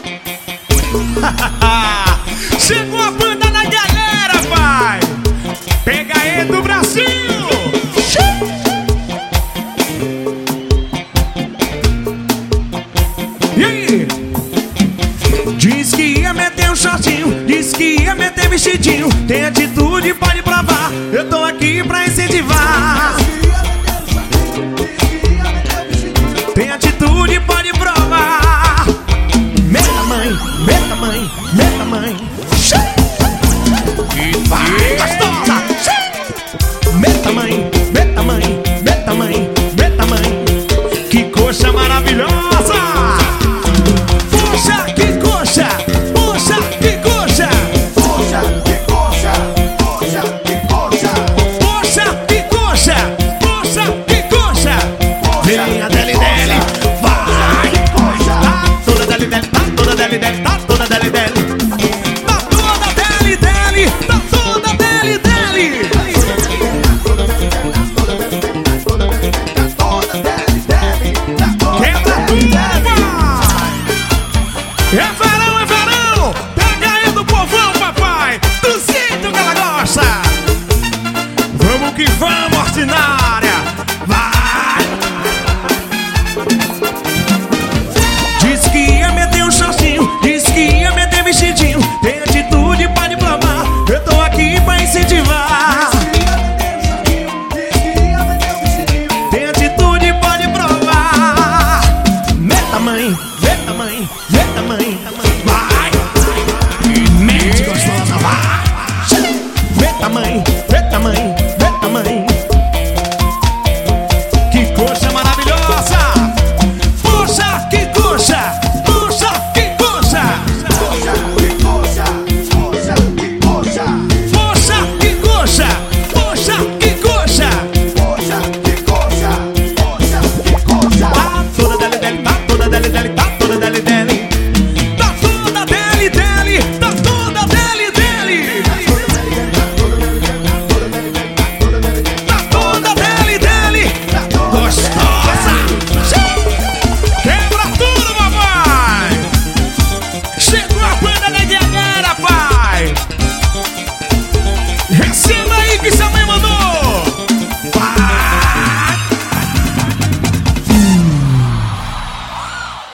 Chegou a banda da galera, pai. Pega aí do Brasil. E aí? Diz que ia meter um shortinho, diz que ia meter vestidinho. Tem atitude, pode provar. Eu tô aqui pra incentivar. Tem atitude, pode provar. Meta mãe, meta mãe, meta mãe. E vai gostosa. Meta mãe, meta mãe, meta mãe, meta mãe. Que coxa maravilhosa. Poxa, que coxa. Poxa, que coxa. Poxa, que coxa. Poxa, que coxa. Poxa, que coxa. Poxa, que coxa. Vem a dele dele. Vai. Tá toda dele dele. Tá toda dele dele. Tá toda dele dele. Tá toda dele dele. Tá toda dele dele. Quebra tudo, vai. É verão. Pega aí do povão, papai. Do jeito que ela gosta. Vamos que vamos, ordinária. Vai. Diz que ia meter um shortinho, diz que ia meter vestidinho. Tem atitude, pode provar. Eu tô aqui pra incentivar. Tem atitude, pode provar. Meta mãe, meta mãe, meta mãe. Vai. E mete gostosa, vai. Meta mãe.